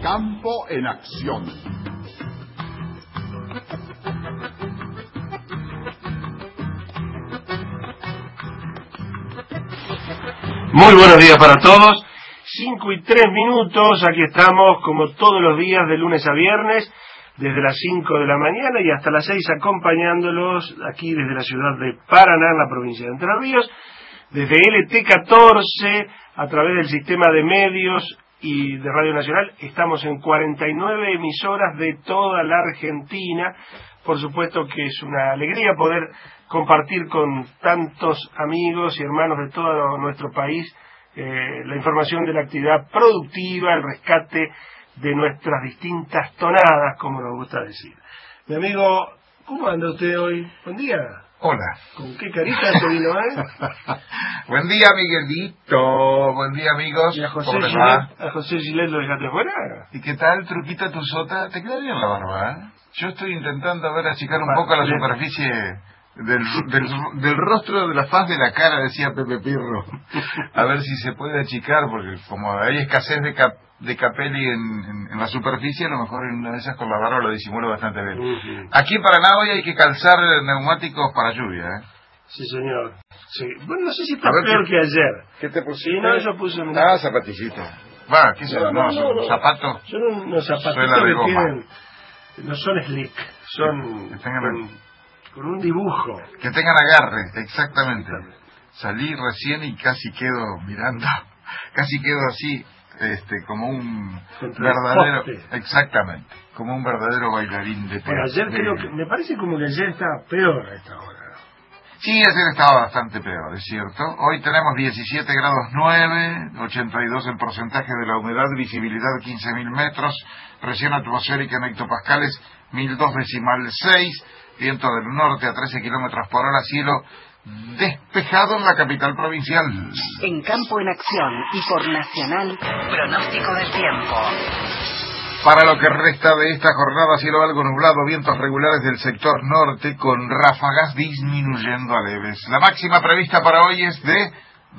Campo en Acción. Muy buenos días para todos. 5:03, aquí estamos como todos los días de lunes a viernes, desde las 5 de la mañana y hasta las 6, acompañándolos aquí desde la ciudad de Paraná, en la provincia de Entre Ríos, desde LT14, a través del sistema de medios y de Radio Nacional. Estamos en 49 emisoras de toda la Argentina. Por supuesto que es una alegría poder compartir con tantos amigos y hermanos de todo nuestro país la información de la actividad productiva, el rescate de nuestras distintas tonadas, como nos gusta decir. Mi amigo, ¿cómo anda usted hoy? Buen día. Hola. ¿Con qué carita se vino, Buen día, Miguelito. Buen día, amigos. ¿Y a José ¿Cómo te Gilet, va? a José Gilet lo dejaste fuera? ¿Y qué tal, Truquito, tu sota? ¿Te queda bien la barba, eh? Yo estoy intentando, achicar un poco la superficie del rostro, de la faz de la cara, decía Pepe Pirro. A ver si se puede achicar, porque como hay escasez de capelli en la superficie, a lo mejor en una de esas con la barba lo disimulo bastante bien. Aquí en Paraná hoy hay que calzar neumáticos para lluvia, ¿eh? Sí, señor. Sí. Bueno, no sé si está peor que ayer. ¿Qué te pusiste? Sí, no, yo puse un... zapatillito. Va, ¿qué es eso? No, zapatos. Son unos zapatitos de que goma. tienen... No son slick, son con un dibujo. Que tengan agarre, exactamente. Salí recién y casi quedo mirando, casi quedo así, como un verdadero... Exactamente, como un verdadero bailarín de teatro. Bueno, ayer creo que... Me parece como que ayer estaba peor a esta hora. Sí, ayer estaba bastante peor, es cierto. Hoy tenemos 17 grados 9, 82 el porcentaje de la humedad, visibilidad 15.000 metros, presión atmosférica en hectopascales 1.002,6, viento del norte a 13 kilómetros por hora, cielo despejado en la capital provincial. En Campo en Acción y por Nacional, pronóstico del tiempo. Para lo que resta de esta jornada, cielo algo nublado, vientos regulares del sector norte con ráfagas disminuyendo a leves. La máxima prevista para hoy es de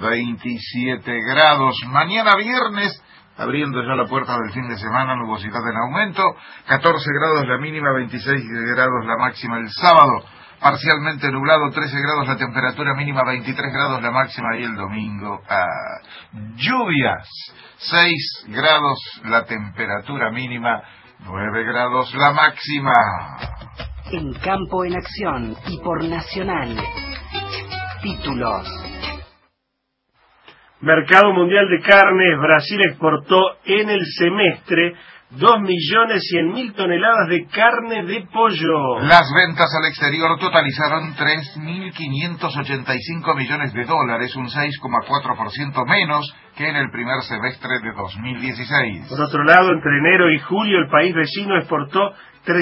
27 grados. Mañana viernes, abriendo ya la puerta del fin de semana, nubosidad en aumento, 14 grados la mínima, 26 grados la máxima el sábado. Parcialmente nublado, 13 grados la temperatura mínima, 23 grados la máxima y el domingo lluvias, 6 grados la temperatura mínima, 9 grados la máxima. En Campo en Acción y por Nacional, títulos. Mercado Mundial de Carnes, Brasil exportó en el semestre 2.100.000 toneladas de carne de pollo. Las ventas al exterior totalizaron 3.585 millones de dólares, un 6,4% menos que en el primer semestre de 2016. Por otro lado, entre enero y julio, el país vecino exportó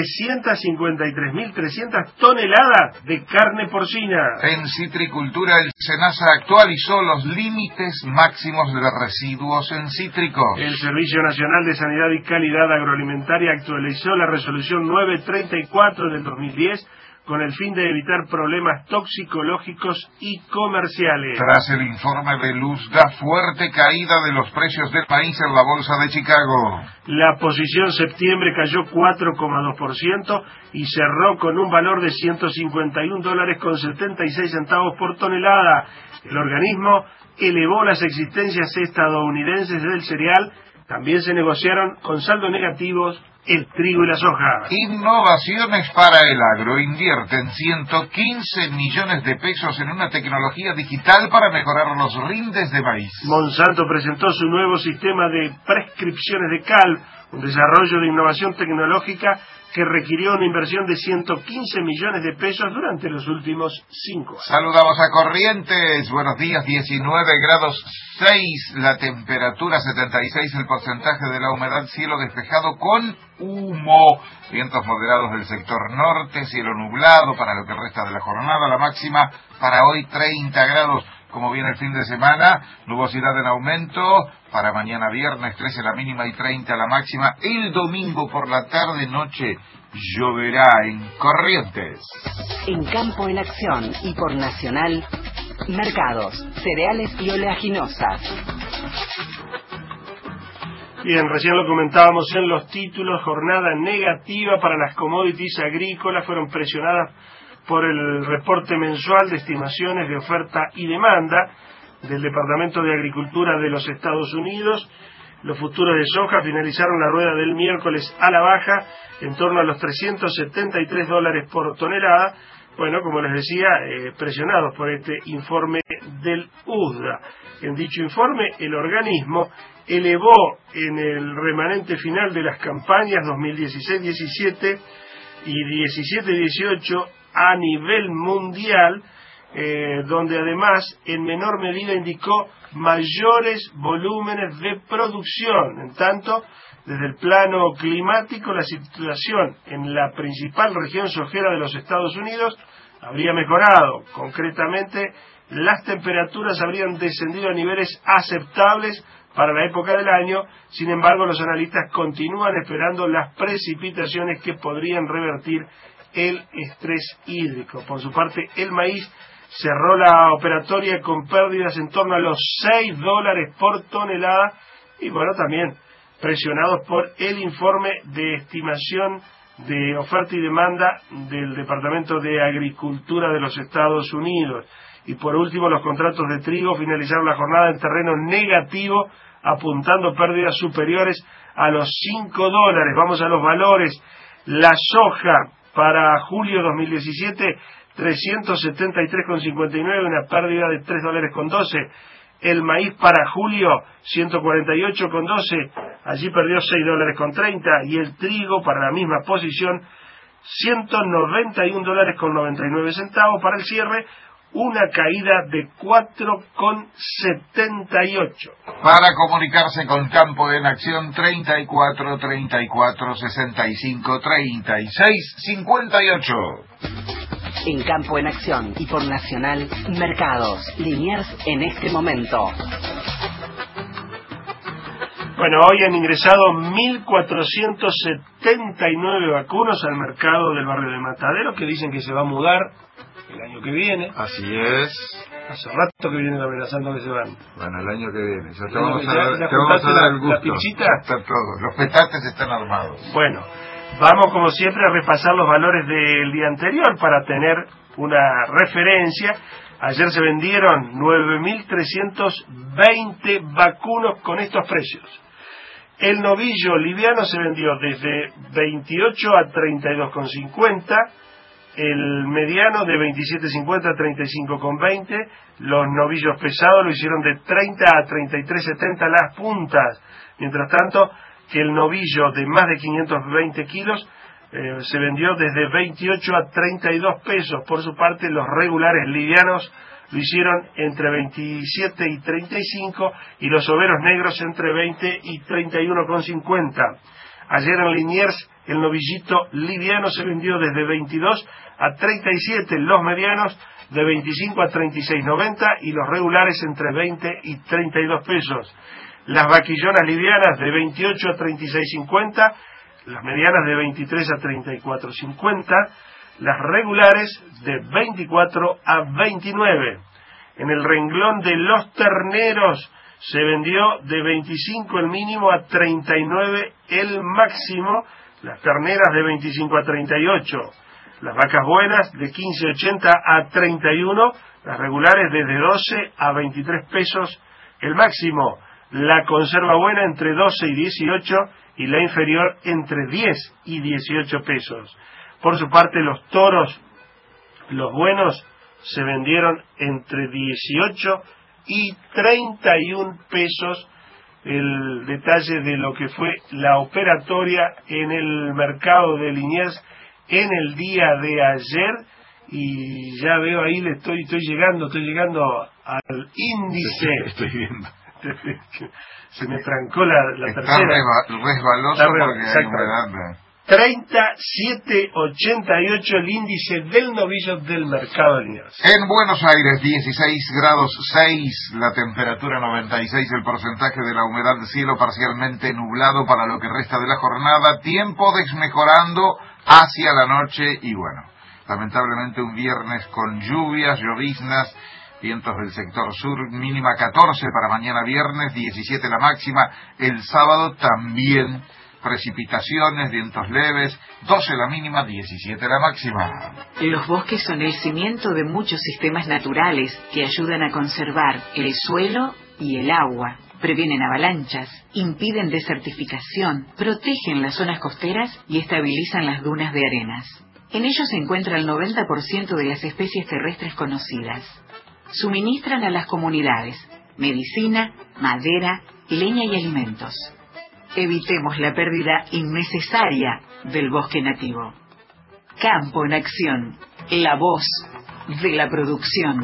353.300 toneladas de carne porcina. En citricultura, el SENASA actualizó los límites máximos de residuos en cítricos. El Servicio Nacional de Sanidad y Calidad Agroalimentaria actualizó la resolución 934 del 2010 con el fin de evitar problemas toxicológicos y comerciales. Tras el informe de Luzda, fuerte caída de los precios del país en la bolsa de Chicago. La posición septiembre cayó 4,2% y cerró con un valor de $151,76 por tonelada. El organismo elevó las existencias estadounidenses del cereal. También se negociaron con saldos negativos el trigo y la soja. Innovaciones para el agro. Invierten 115 millones de pesos en una tecnología digital para mejorar los rindes de maíz. Monsanto presentó su nuevo sistema de prescripciones de cal, un desarrollo de innovación tecnológica que requirió una inversión de 115 millones de pesos durante los últimos 5 años. Saludamos a Corrientes. Buenos días, 19 grados 6 la temperatura, 76 el porcentaje de la humedad, cielo despejado con humo, vientos moderados del sector norte, cielo nublado para lo que resta de la jornada, la máxima para hoy 30 grados. Como viene el fin de semana, nubosidad en aumento, para mañana viernes 13 la mínima y 30 la máxima, el domingo por la tarde-noche lloverá en Corrientes. En Campo en Acción y por Nacional, mercados, cereales y oleaginosas. Bien, recién lo comentábamos en los títulos, jornada negativa para las commodities agrícolas, fueron presionadas por el reporte mensual de estimaciones de oferta y demanda del Departamento de Agricultura de los Estados Unidos. Los futuros de soja finalizaron la rueda del miércoles a la baja, en torno a los $373 por tonelada. Bueno, como les decía, presionados por este informe del USDA. En dicho informe, el organismo elevó en el remanente final de las campañas 2016-17 y 17-18 a nivel mundial, donde además en menor medida indicó mayores volúmenes de producción. En tanto, desde el plano climático, la situación en la principal región sojera de los Estados Unidos habría mejorado. Concretamente, las temperaturas habrían descendido a niveles aceptables para la época del año. Sin embargo, los analistas continúan esperando las precipitaciones que podrían revertir el estrés hídrico. Por su parte, el maíz cerró la operatoria con pérdidas en torno a los $6 por tonelada y bueno, también presionados por el informe de estimación de oferta y demanda del Departamento de Agricultura de los Estados Unidos. Y por último, los contratos de trigo finalizaron la jornada en terreno negativo, apuntando pérdidas superiores a los $5. Vamos a los valores. La soja para julio 2017, 373,59, una pérdida de $3,12. El maíz para julio, 148,12, allí perdió $6,30. Y el trigo para la misma posición, $191,99 para el cierre, una caída de 4,78. Para comunicarse con Campo en Acción, 34 34 65 36 58. En Campo en Acción y por Nacional, mercados, Liniers en este momento. Bueno, hoy han ingresado 1.479 vacunos al mercado del barrio de Matadero, que dicen que se va a mudar el año que viene. Así es. Hace rato que vienen amenazando que se van. Bueno, el año que viene. Ya te El año vamos que a ya- dar, ya te vamos a dar el juntaste la gusto. pinchita. Ya está todo. Los petates están armados. Bueno, vamos como siempre a repasar los valores del día anterior para tener una referencia. Ayer se vendieron 9.320 vacunos con estos precios. El novillo liviano se vendió desde 28 a 32,50, el mediano de 27,50 a 35,20, los novillos pesados lo hicieron de 30 a 33,70 las puntas, mientras tanto que el novillo de más de 520 kilos se vendió desde 28 a 32 pesos. Por su parte, los regulares livianos lo hicieron entre 27 y 35 y los overos negros entre 20 y 31,50. Ayer en Liniers el novillito liviano se vendió desde 22 a 37, los medianos de 25 a 36,90 y los regulares entre 20 y 32 pesos. Las vaquillonas livianas de 28 a 36,50, las medianas de 23 a 34,50, las regulares de 24 a 29. En el renglón de los terneros se vendió de 25 el mínimo a 39 el máximo, las terneras de 25 a 38, las vacas buenas de 15,80 a 31, las regulares desde 12 a 23 pesos el máximo, la conserva buena entre 12 y 18 y la inferior entre 10 y 18 pesos. Por su parte, los toros, los buenos, se vendieron entre 18 y 31 pesos. El detalle de lo que fue la operatoria en el mercado de Liniers en el día de ayer, y ya veo ahí, estoy llegando al índice. Estoy viendo. Se me trancó la Está tercera. resbaloso porque hay humedad. 37,88 el índice del novillo del mercado de Liniers. En Buenos Aires, 16 grados 6, la temperatura 96, el porcentaje de la humedad del cielo parcialmente nublado para lo que resta de la jornada, tiempo desmejorando hacia la noche y bueno, lamentablemente un viernes con lluvias, lloviznas, vientos del sector sur, mínima 14 para mañana viernes, 17 la máxima, el sábado también precipitaciones, vientos leves, 12 la mínima, 17 la máxima. Los bosques son el cimiento de muchos sistemas naturales que ayudan a conservar el suelo y el agua. Previenen avalanchas, impiden desertificación, protegen las zonas costeras y estabilizan las dunas de arenas. En ellos se encuentra el 90% de las especies terrestres conocidas. Suministran a las comunidades medicina, madera, leña y alimentos. Evitemos la pérdida innecesaria del bosque nativo. Campo en Acción, la voz de la producción.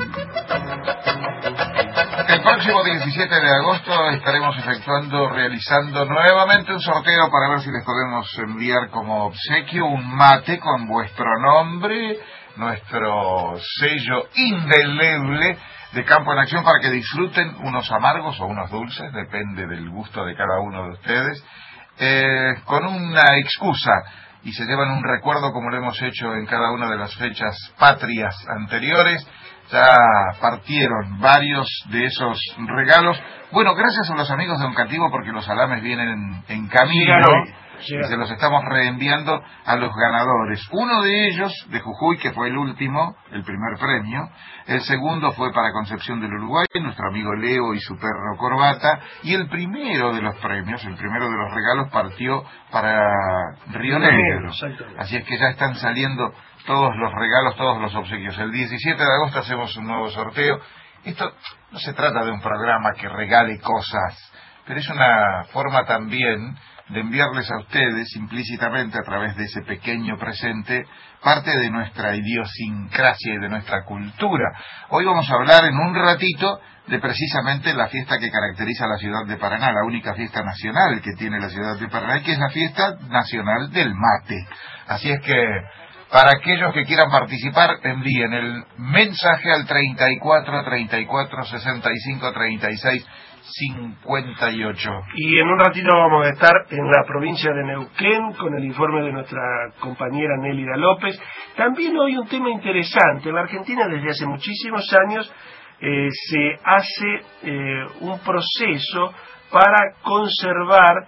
El próximo 17 de agosto estaremos realizando nuevamente un sorteo para ver si les podemos enviar como obsequio un mate con vuestro nombre, nuestro sello indeleble de Campo en Acción, para que disfruten unos amargos o unos dulces, depende del gusto de cada uno de ustedes, con una excusa, y se llevan un recuerdo como lo hemos hecho en cada una de las fechas patrias anteriores. Ya partieron varios de esos regalos. Bueno, gracias a los amigos de Oncativo, porque los salames vienen en camino. Y se los estamos reenviando a los ganadores. Uno de ellos, de Jujuy, que fue el último, el primer premio. El segundo fue para Concepción del Uruguay, nuestro amigo Leo y su perro Corbata. Y el primero de los premios, el primero de los regalos, partió para Río Negro. Así es que ya están saliendo todos los regalos, todos los obsequios. El 17 de agosto hacemos un nuevo sorteo. Esto no se trata de un programa que regale cosas, pero es una forma también de enviarles a ustedes implícitamente, a través de ese pequeño presente, parte de nuestra idiosincrasia y de nuestra cultura. Hoy vamos a hablar en un ratito de precisamente la fiesta que caracteriza a la ciudad de Paraná, la única fiesta nacional que tiene la ciudad de Paraná, que es la fiesta nacional del mate. Así es que, para aquellos que quieran participar, envíen el mensaje al 34 34 65 36 58. Y en un ratito vamos a estar en la provincia de Neuquén con el informe de nuestra compañera Nélida López. También hoy un tema interesante. En la Argentina desde hace muchísimos años se hace un proceso para conservar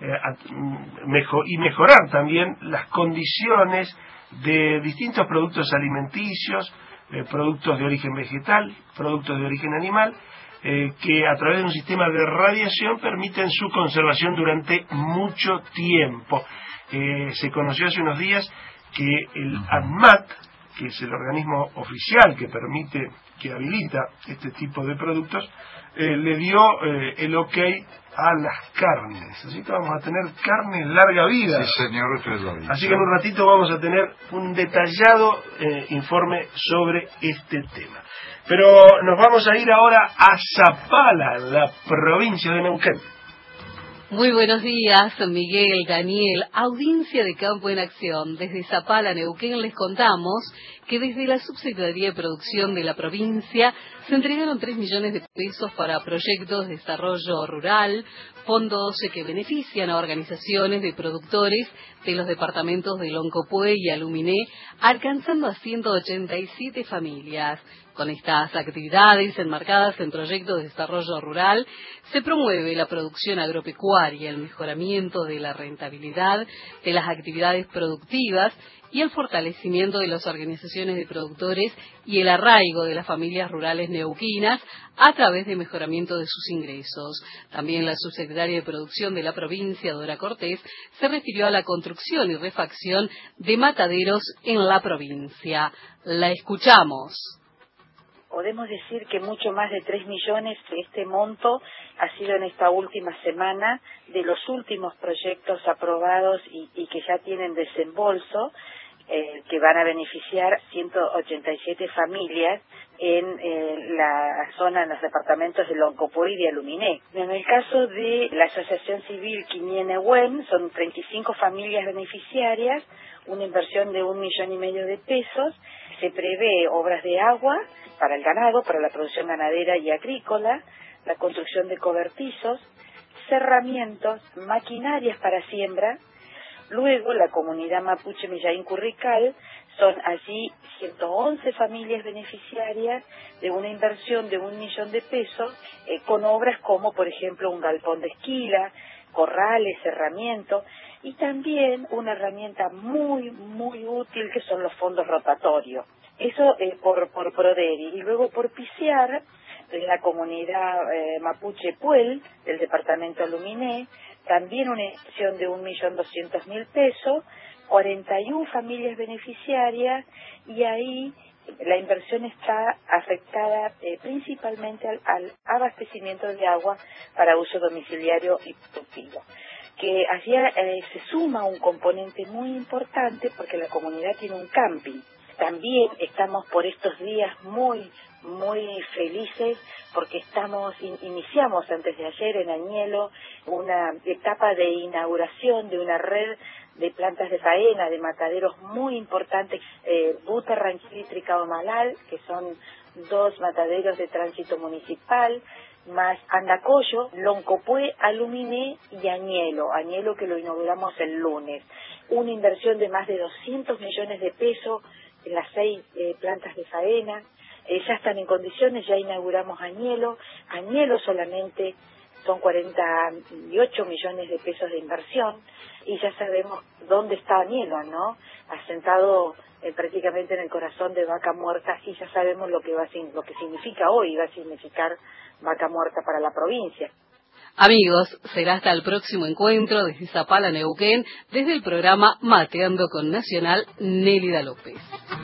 y mejorar también las condiciones de distintos productos alimenticios, productos de origen vegetal, productos de origen animal, que a través de un sistema de radiación permiten su conservación durante mucho tiempo. Se conoció hace unos días que el ANMAT, que es el organismo oficial que permite, que habilita este tipo de productos, le dio el ok a las carnes. Así que vamos a tener carne larga vida. Sí, señor, usted lo dice. Así que en un ratito vamos a tener un detallado informe sobre este tema. Pero nos vamos a ir ahora a Zapala, la provincia de Neuquén. Muy buenos días, Miguel, Daniel, audiencia de Campo en Acción. Desde Zapala, Neuquén, les contamos que desde la Subsecretaría de Producción de la provincia se entregaron 3 millones de pesos para proyectos de desarrollo rural, fondos que benefician a organizaciones de productores de los departamentos de Loncopué y Aluminé, alcanzando a 187 familias. Con estas actividades enmarcadas en proyectos de desarrollo rural, se promueve la producción agropecuaria, el mejoramiento de la rentabilidad de las actividades productivas y el fortalecimiento de las organizaciones de productores y el arraigo de las familias rurales neuquinas a través de mejoramiento de sus ingresos. También la subsecretaria de Producción de la provincia, Dora Cortés, se refirió a la construcción y refacción de mataderos en la provincia. La escuchamos. Podemos decir que mucho más de 3 millones de este monto ha sido en esta última semana de los últimos proyectos aprobados y que ya tienen desembolso, que van a beneficiar 187 familias en la zona, en los departamentos de Loncopué y de Aluminé. En el caso de la Asociación Civil Quiñé-Nehuen, son 35 familias beneficiarias, una inversión de 1,5 millones de pesos. Se prevé obras de agua para el ganado, para la producción ganadera y agrícola, la construcción de cobertizos, cerramientos, maquinarias para siembra, Luego, la comunidad mapuche Millaín Currical, son allí 111 familias beneficiarias de una inversión de 1 millón de pesos con obras como, por ejemplo, un galpón de esquila, corrales, cerramiento, y también una herramienta muy, muy útil que son los fondos rotatorios. Eso por Proderi. Y luego por PICIAR, la comunidad mapuche Puel, del departamento Luminé, también una inversión de 1.200.000 pesos, 41 familias beneficiarias, y ahí la inversión está afectada principalmente al abastecimiento de agua para uso domiciliario y productivo. Que allí se suma un componente muy importante porque la comunidad tiene un camping. También estamos por estos días muy felices porque iniciamos antes de ayer en Añelo una etapa de inauguración de una red de plantas de faena, de mataderos muy importantes, Buta, Ranquil y Tricaomalal, que son 2 mataderos de tránsito municipal, más Andacollo, Loncopué, Aluminé y Añelo que lo inauguramos el lunes. Una inversión de más de 200 millones de pesos en las 6 plantas de faena. Ya están en condiciones, ya inauguramos Añelo solamente son 48 millones de pesos de inversión, y ya sabemos dónde está Añelo, ¿no? Asentado prácticamente en el corazón de Vaca Muerta, y ya sabemos lo que significa hoy, va a significar Vaca Muerta para la provincia. Amigos, será hasta el próximo encuentro desde Zapala, Neuquén, desde el programa Mateando con Nacional, Nélida López.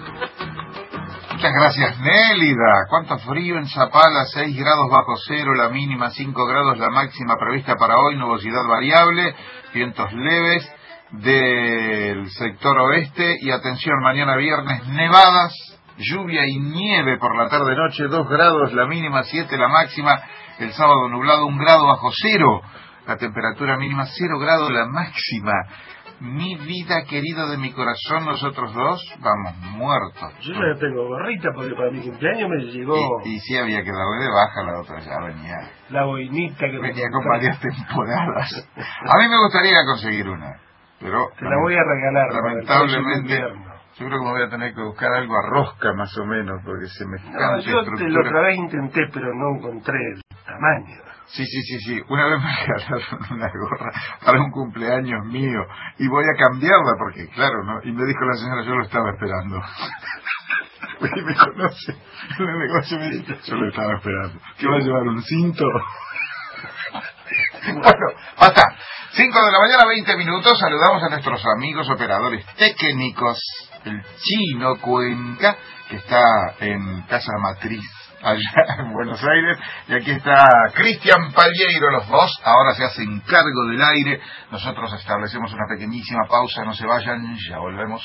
Muchas gracias, Nélida. Cuánto frío en Zapala, 6 grados bajo cero, la mínima 5 grados, la máxima prevista para hoy, nubosidad variable, vientos leves del sector oeste, y atención, mañana viernes, nevadas, lluvia y nieve por la tarde-noche, 2 grados, la mínima 7, la máxima, el sábado nublado, 1 grado bajo cero, la temperatura mínima 0 grados, la máxima. Mi vida, querido de mi corazón, nosotros dos vamos muertos. Yo ya tengo gorrita porque para mi cumpleaños me llegó... Y sí, había que darle de baja, la otra ya venía... La boinita que venía con varias temporadas. A mí me gustaría conseguir una, pero... Te la voy a regalar. Lamentablemente, yo creo que me voy a tener que buscar algo a rosca más o menos, porque se me cansa yo la otra vez intenté, pero no encontré el tamaño. Sí. Una vez me regalaron una gorra para un cumpleaños mío y voy a cambiarla porque, claro, ¿no? Y me dijo la señora, yo lo estaba esperando. Y me conoce en el negocio, me dice, yo lo estaba esperando. ¿Qué va a llevar, un cinto? Bueno, basta. 5 de la mañana, 20 minutos. Saludamos a nuestros amigos operadores técnicos. El Chino Cuenca, que está en Casa Matriz, allá en Buenos Aires, y aquí está Cristian Palleiro, los dos ahora se hacen cargo del aire. Nosotros establecemos una pequeñísima pausa, no se vayan, ya volvemos.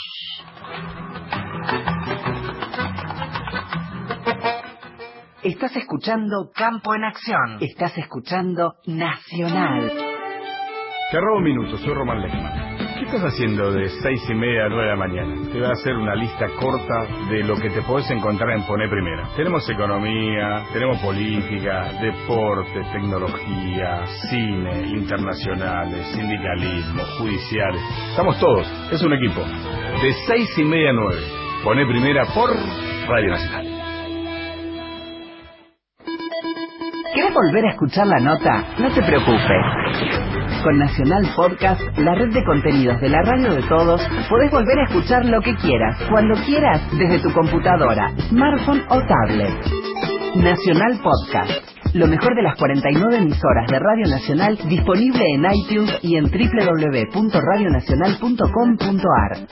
Estás escuchando Campo en Acción. Estás escuchando Nacional. Te robo un minuto, soy Román Lechman. ¿Qué estás haciendo de 6:30 a 9 de la mañana? Te voy a hacer una lista corta de lo que te podés encontrar en Poné Primera. Tenemos economía, tenemos política, deporte, tecnología, cine, internacionales, sindicalismo, judiciales. Estamos todos, es un equipo. De 6:30 a 9. Poné Primera por Radio Nacional. ¿Querés volver a escuchar la nota? No te preocupes. Con Nacional Podcast, la red de contenidos de la radio de todos, podés volver a escuchar lo que quieras, cuando quieras, desde tu computadora, smartphone o tablet. Nacional Podcast, lo mejor de las 49 emisoras de Radio Nacional, disponible en iTunes y en www.radionacional.com.ar.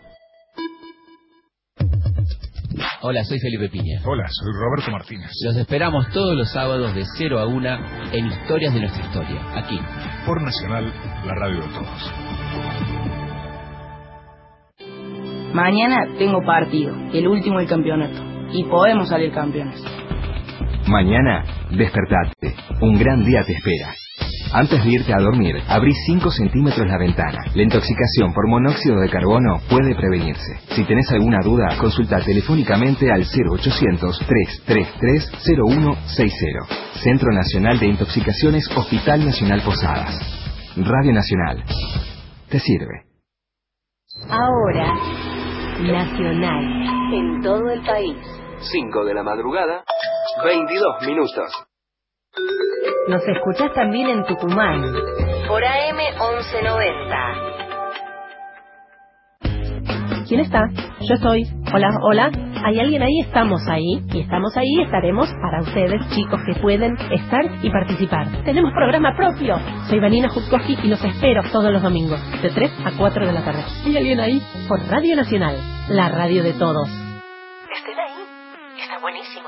Hola, soy Felipe Piña. Hola, soy Roberto Martínez. Los esperamos todos los sábados de 0 a 1 en Historias de nuestra historia, aquí. Por Nacional, la radio de todos. Mañana tengo partido, el último del campeonato, y podemos salir campeones. Mañana, despertate. Un gran día te espera. Antes de irte a dormir, abrí 5 centímetros la ventana. La intoxicación por monóxido de carbono puede prevenirse. Si tenés alguna duda, consulta telefónicamente al 0800-333-0160. Centro Nacional de Intoxicaciones, Hospital Nacional Posadas. Radio Nacional. Te sirve. Ahora, Nacional, en todo el país. 5 de la madrugada, 22 minutos. Nos escuchás también en Tucumán, por AM 1190. ¿Quién está? Yo soy. Hola, hola. ¿Hay alguien ahí? Estamos ahí. Y estamos ahí, estaremos para ustedes, chicos que pueden estar y participar. Tenemos programa propio. Soy Vanina Jutkowski y los espero todos los domingos, de 3 a 4 de la tarde. ¿Hay alguien ahí? Por Radio Nacional, la radio de todos. Estén ahí. Está buenísimo.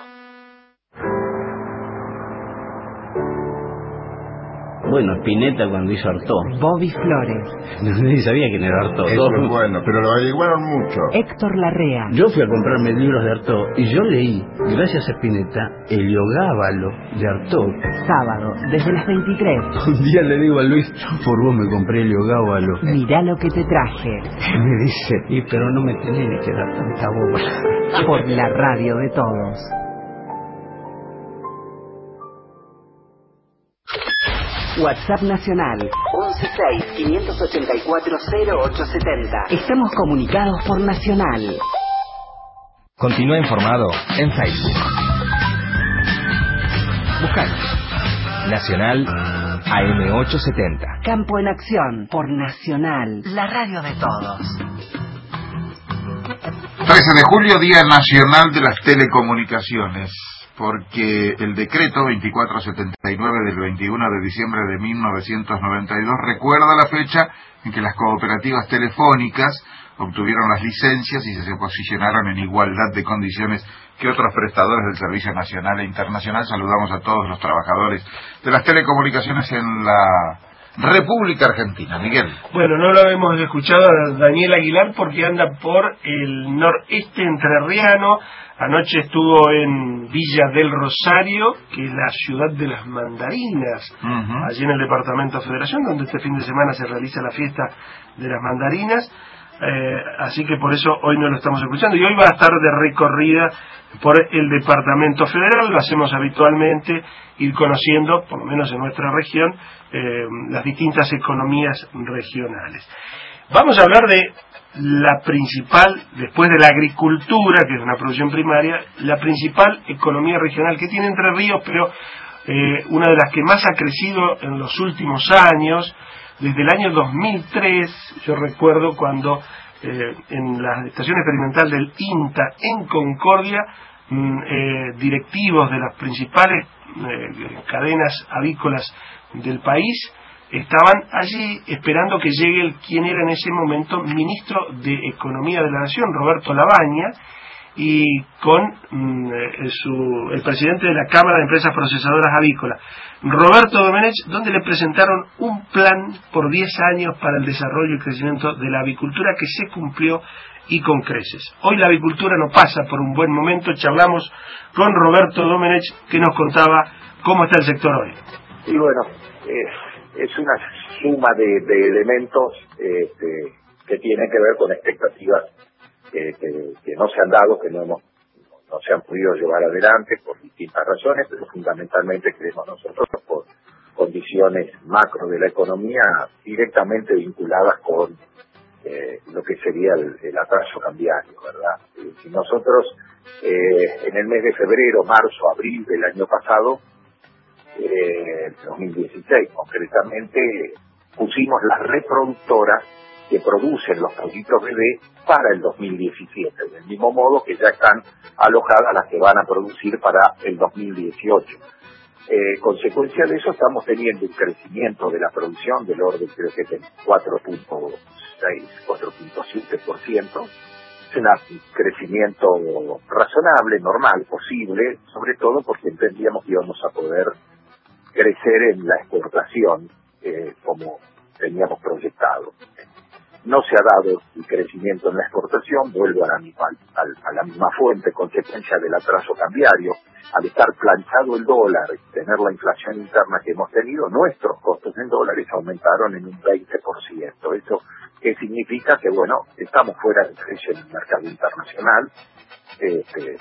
Bueno, Spinetta cuando hizo Artaud. Bobby Flores. Nadie sabía quién era Artaud. Eso es bueno, pero lo averiguaron mucho. Héctor Larrea. Yo fui a comprarme libros de Artaud y yo leí, gracias a Spinetta, Heliogábalo de Artaud. Sábado, desde las 23. Un día le digo a Luis, yo por vos me compré Heliogábalo. Mirá lo que te traje. Me dice, pero no me tenés que dar tanta boba. Por la radio de todos. WhatsApp Nacional 116-584-0870. Estamos comunicados por Nacional. Continúa informado en Facebook. Buscanos. Nacional AM870. Campo en Acción por Nacional, la radio de todos. 13 de julio, Día Nacional de las Telecomunicaciones, porque el decreto 2479 del 21 de diciembre de 1992 recuerda la fecha en que las cooperativas telefónicas obtuvieron las licencias y se posicionaron en igualdad de condiciones que otros prestadores del servicio nacional e internacional. Saludamos a todos los trabajadores de las telecomunicaciones en la República Argentina. Miguel. Bueno, no lo hemos escuchado a Daniel Aguilar porque anda por el noreste entrerriano. Anoche estuvo en Villa del Rosario, que es la ciudad de las mandarinas, allí en el departamento Federación, donde este fin de semana se realiza la fiesta de las mandarinas. Así que por eso hoy no lo estamos escuchando, y hoy va a estar de recorrida por el departamento federal. Lo hacemos habitualmente, ir conociendo, por lo menos en nuestra región, las distintas economías regionales. Vamos a hablar de la principal, después de la agricultura, que es una producción primaria, la principal economía regional que tiene Entre Ríos, pero una de las que más ha crecido en los últimos años. Desde el año 2003, yo recuerdo cuando en la estación experimental del INTA en Concordia, directivos de las principales cadenas avícolas del país estaban allí esperando que llegue quien era en ese momento ministro de Economía de la Nación, Roberto Labaña, y con el presidente de la Cámara de Empresas Procesadoras Avícolas, Roberto Domenech, donde le presentaron un plan por 10 años para el desarrollo y crecimiento de la avicultura que se cumplió y con creces. Hoy la avicultura no pasa por un buen momento. Charlamos con Roberto Domenech, que nos contaba cómo está el sector hoy. Y bueno, es una suma de elementos que tienen que ver con expectativas que no se han dado, que no se han podido llevar adelante por distintas razones, pero fundamentalmente creemos nosotros por condiciones macro de la economía directamente vinculadas con lo que sería el atraso cambiario, ¿verdad? Si nosotros en el mes de febrero, marzo, abril del año pasado, 2016 concretamente, pusimos las reproductoras que producen los pollitos bebé para el 2017, del mismo modo que ya están alojadas las que van a producir para el 2018. Consecuencia de eso, estamos teniendo un crecimiento de la producción del orden, creo que es del 4.6, 4.7%. Es un crecimiento razonable, normal, posible, sobre todo porque entendíamos que íbamos a poder crecer en la exportación como teníamos proyectado. No se ha dado el crecimiento en la exportación, vuelvo a la misma fuente, consecuencia del atraso cambiario. Al estar planchado el dólar y tener la inflación interna que hemos tenido, nuestros costos en dólares aumentaron en un 20%. ¿Eso qué significa? Que, bueno, estamos fuera de precio en el mercado internacional,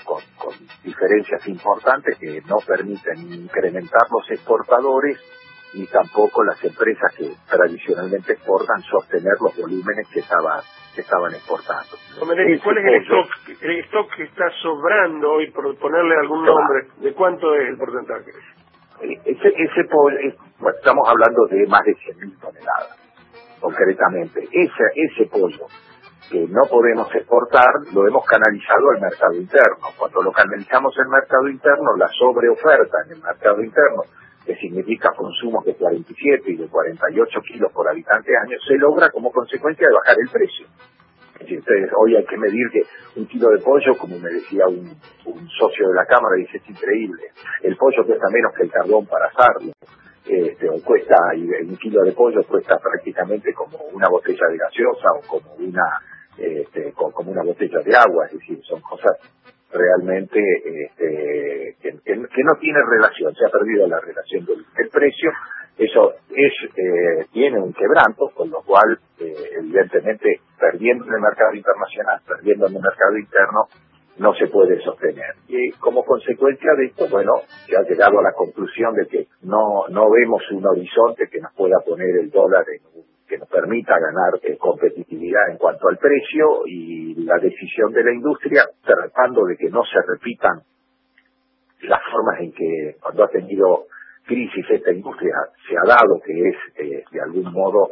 con diferencias importantes que no permiten incrementar los exportadores ni tampoco las empresas que tradicionalmente exportan sostener los volúmenes que estaban exportando. ¿Cuál es el stock que está sobrando hoy, por ponerle algún nombre? ¿De cuánto es el porcentaje? Ese pollo, bueno, estamos hablando de más de 100.000 toneladas, concretamente. Ese pollo que no podemos exportar, lo hemos canalizado al mercado interno. Cuando lo canalizamos al mercado interno, la sobreoferta en el mercado interno, que significa consumos de 47 y de 48 kilos por habitante año, se logra como consecuencia de bajar el precio. Es decir, hoy hay que medir que un kilo de pollo, como me decía un socio de la Cámara, dice, es increíble, el pollo cuesta menos que el carbón para asarlo, y un kilo de pollo cuesta prácticamente como una botella de gaseosa o como una botella de agua. Es decir, son cosas realmente que no tiene relación, se ha perdido la relación del precio. Eso tiene un quebranto, con lo cual evidentemente perdiendo en el mercado internacional, perdiendo en el mercado interno, no se puede sostener. Y como consecuencia de esto, bueno, se ha llegado a la conclusión de que no vemos un horizonte que nos pueda poner el dólar que nos permita ganar competitividad en cuanto al precio, y la decisión de la industria, tratando de que no se repitan las formas en que cuando ha tenido crisis esta industria se ha dado, que es de algún modo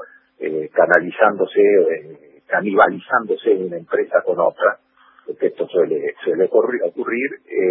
canibalizándose una empresa con otra, porque esto suele ocurrir,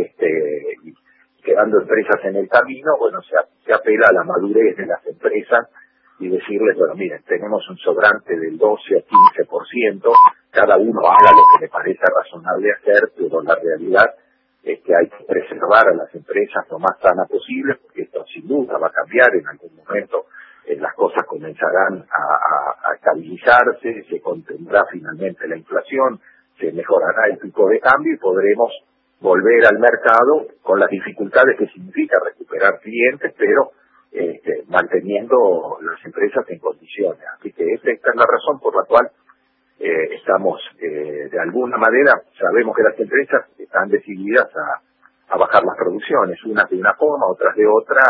y quedando empresas en el camino. Bueno, se apela a la madurez de las empresas y decirles, bueno, miren, tenemos un sobrante del 12 a 15%, cada uno haga lo que le parece razonable hacer, pero la realidad es que hay que preservar a las empresas lo más sana posible, porque esto sin duda va a cambiar en algún momento. Las cosas comenzarán a estabilizarse, se contendrá finalmente la inflación, se mejorará el tipo de cambio y podremos volver al mercado con las dificultades que significa recuperar clientes, pero manteniendo las empresas en condiciones. Así que esta es la razón por la cual estamos, de alguna manera, sabemos que las empresas están decididas a bajar las producciones, unas de una forma, otras de otra,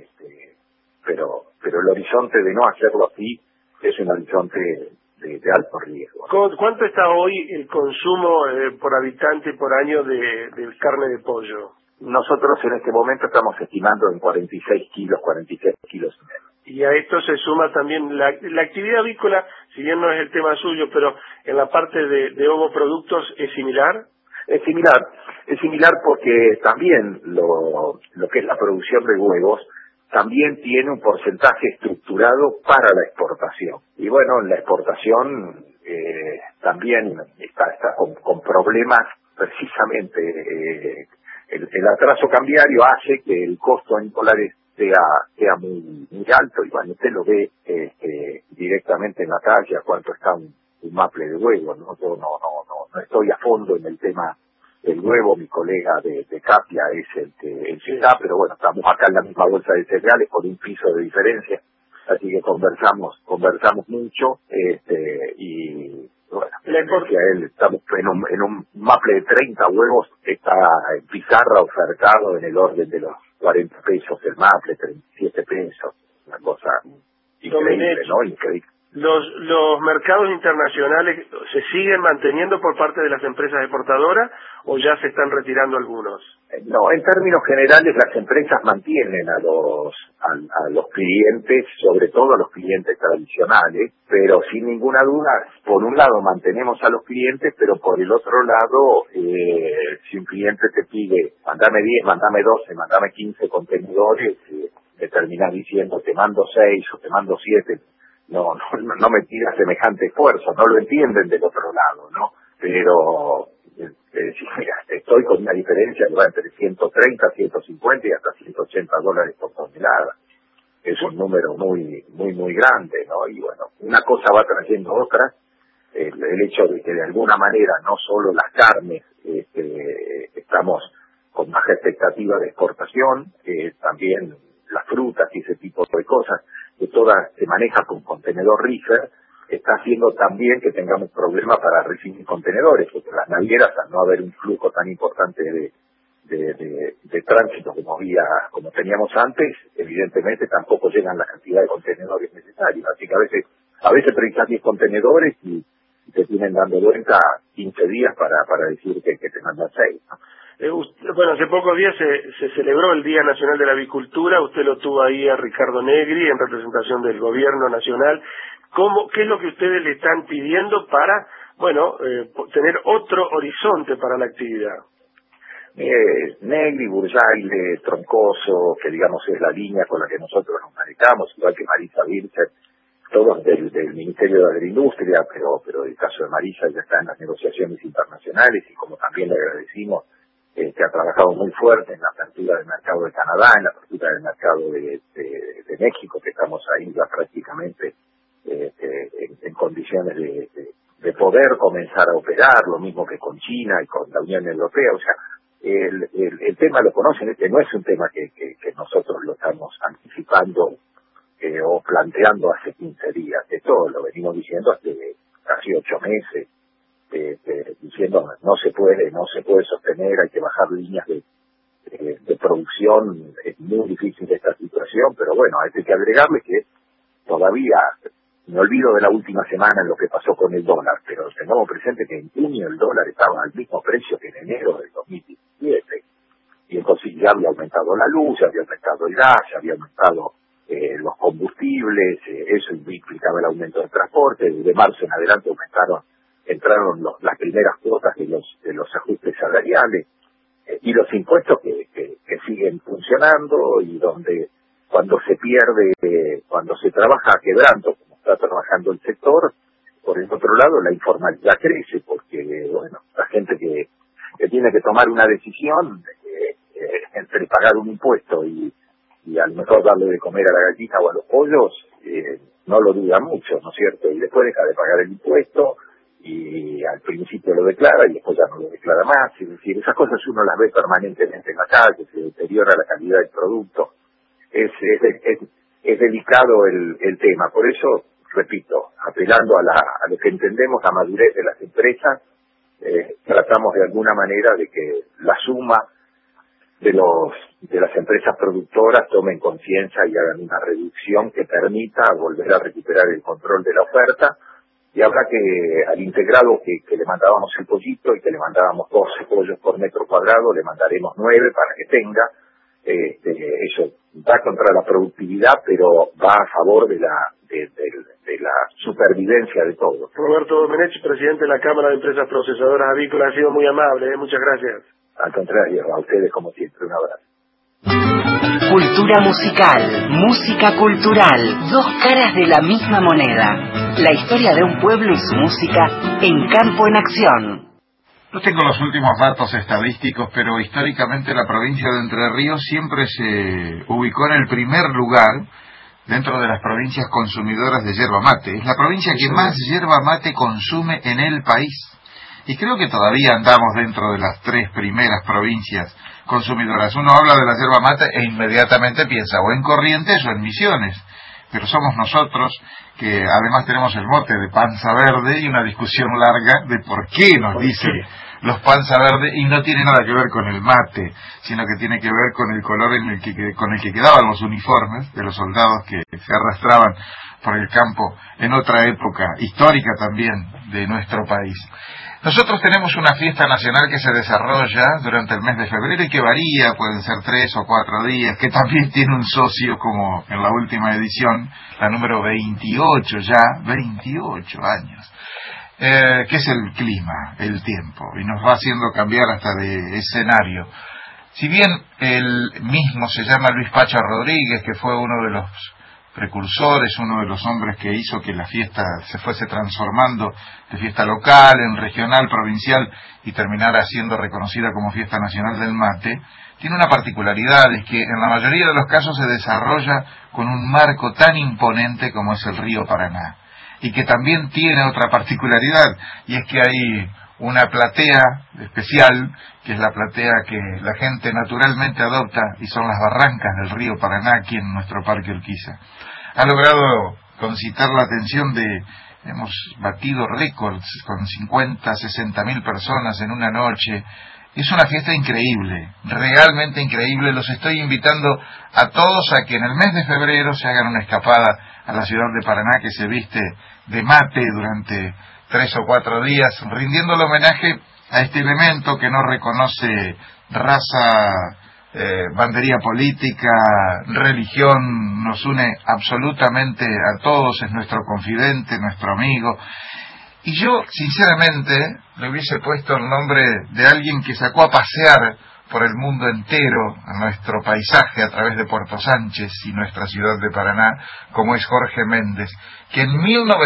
pero el horizonte de no hacerlo así es un horizonte de alto riesgo. ¿Cuánto está hoy el consumo por habitante por año de carne de pollo? Nosotros en este momento estamos estimando en 46 kilos y medio. Y a esto se suma también la actividad avícola, si bien no es el tema suyo, pero en la parte de ovoproductos es similar. Es similar porque también lo que es la producción de huevos también tiene un porcentaje estructurado para la exportación. Y bueno, en la exportación también está con problemas, precisamente el atraso cambiario hace que el costo en dólares sea muy alto, y bueno, usted lo ve directamente en la calle a cuánto está un maple de huevo, ¿no? Yo no estoy a fondo en el tema del huevo, mi colega de Capia es el que está, pero bueno, estamos acá en la misma bolsa de cereales con un piso de diferencia, así que conversamos mucho, y bueno, estamos en un maple de 30 huevos, está en pizarra ofertado en el orden de los 40 pesos el maple, 37 pesos, una cosa increíble, ¿no? Increíble. ¿Los mercados internacionales se siguen manteniendo por parte de las empresas exportadoras o ya se están retirando algunos? No, en términos generales las empresas mantienen a los clientes, sobre todo a los clientes tradicionales, pero sin ninguna duda, por un lado mantenemos a los clientes, pero por el otro lado, si un cliente te pide, mandame 10, mandame 12, mandame 15 contenedores, te terminás diciendo, te mando 6 o te mando 7, no me pidas semejante esfuerzo, no lo entienden del otro lado, ¿no? Pero mira, estoy con una diferencia que va entre 130, 150 y hasta 180 dólares por tonelada. Es un número muy grande, ¿no? Y bueno, una cosa va trayendo otra. El hecho de que de alguna manera no solo las carnes estamos con baja expectativa de exportación, también las frutas y ese tipo de cosas, que todas se manejan con contenedor reefer, está haciendo también que tengamos problemas para recibir contenedores, porque las navieras, al no haber un flujo tan importante de tránsito como teníamos antes, evidentemente tampoco llegan la cantidad de contenedores necesarios. Así que a veces precisas 10 contenedores y te tienen dando vuelta 15 días para decir que te mandan 6, ¿no? Bueno, hace pocos días se celebró el Día Nacional de la Avicultura. Usted lo tuvo ahí a Ricardo Negri en representación del Gobierno Nacional. ¿Qué es lo que ustedes le están pidiendo para, tener otro horizonte para la actividad? Negri, Burjaile, Troncoso, que digamos es la línea con la que nosotros nos manejamos, igual que Marisa Bircher, todos del Ministerio de Agroindustria, pero el caso de Marisa ya está en las negociaciones internacionales y como también le agradecimos, que ha trabajado muy fuerte en la apertura del mercado de Canadá, en la apertura del mercado de México, que estamos ahí ya prácticamente en condiciones de poder comenzar a operar, lo mismo que con China y con la Unión Europea. O sea, el tema lo conocen, este no es un tema que nosotros lo estamos anticipando o planteando hace 15 días. Esto lo venimos diciendo hace casi 8 meses. Diciendo no se puede sostener, hay que bajar líneas de producción, es muy difícil esta situación, pero bueno, hay que agregarle que todavía, me olvido de la última semana en lo que pasó con el dólar, pero tengamos presente que en junio el dólar estaba al mismo precio que en enero del 2017, y entonces ya había aumentado la luz, ya había aumentado el gas, ya había aumentado los combustibles, eso implicaba el aumento del transporte, de marzo en adelante entraron las primeras cuotas de los ajustes salariales y los impuestos que siguen funcionando y donde cuando se trabaja a quebranto, como está trabajando el sector, por el otro lado la informalidad crece porque la gente que tiene que tomar una decisión entre pagar un impuesto y a lo mejor darle de comer a la gallina o a los pollos, no lo duda mucho, ¿no es cierto? Y después deja de pagar el impuesto y al principio lo declara y después ya no lo declara más. Es decir, esas cosas uno las ve permanentemente en la calle, se deteriora la calidad del producto. Es delicado el tema. Por eso, repito, apelando a lo que entendemos la madurez de las empresas, tratamos de alguna manera de que la suma de las empresas productoras tomen conciencia y hagan una reducción que permita volver a recuperar el control de la oferta. Y habrá que al integrado que le mandábamos el pollito y que le mandábamos 12 pollos por metro cuadrado, le mandaremos 9 para que tenga. Eso va contra la productividad, pero va a favor de la supervivencia de todos. Roberto Domenech, presidente de la Cámara de Empresas Procesadoras Avícolas, ha sido muy amable, muchas gracias. Al contrario, a ustedes como siempre, un abrazo. Cultura musical, música cultural, dos caras de la misma moneda. La historia de un pueblo y su música en Campo en Acción. No tengo los últimos datos estadísticos, pero históricamente la provincia de Entre Ríos siempre se ubicó en el primer lugar dentro de las provincias consumidoras de yerba mate. Es la provincia que más yerba mate consume en el país. Y creo que todavía andamos dentro de las 3 primeras provincias consumidoras. Uno habla de la yerba mate e inmediatamente piensa o en Corrientes o en Misiones. Pero somos nosotros que además tenemos el mote de panza verde y una discusión larga de por qué nos dicen los panza verde, y no tiene nada que ver con el mate, sino que tiene que ver con el color con el que quedaban los uniformes de los soldados que se arrastraban por el campo en otra época histórica también de nuestro país. Nosotros tenemos una fiesta nacional que se desarrolla durante el mes de febrero y que varía, pueden ser 3 o 4 días, que también tiene un socio como en la última edición, la número 28 ya, 28 años, que es el clima, el tiempo, y nos va haciendo cambiar hasta de escenario. Si bien él mismo se llama Luis Pacha Rodríguez, que fue uno de los precursores, uno de los hombres que hizo que la fiesta se fuese transformando de fiesta local, en regional, provincial y terminara siendo reconocida como fiesta nacional del mate, tiene una particularidad, es que en la mayoría de los casos se desarrolla con un marco tan imponente como es el río Paraná, y que también tiene otra particularidad, y es que hay una platea especial, que es la platea que la gente naturalmente adopta, y son las barrancas del río Paraná aquí en nuestro Parque Urquiza. Ha logrado concitar la atención hemos batido récords con 50, 60 mil personas en una noche, Es una fiesta increíble, realmente increíble. Los estoy invitando a todos a que en el mes de febrero se hagan una escapada a la ciudad de Paraná, que se viste de mate durante 3 o 4 días, rindiéndole homenaje a este elemento que no reconoce raza, bandería política, religión, nos une absolutamente a todos, es nuestro confidente, nuestro amigo. Y yo, sinceramente, le hubiese puesto el nombre de alguien que sacó a pasear por el mundo entero a nuestro paisaje a través de Puerto Sánchez y nuestra ciudad de Paraná, como es Jorge Méndez, que en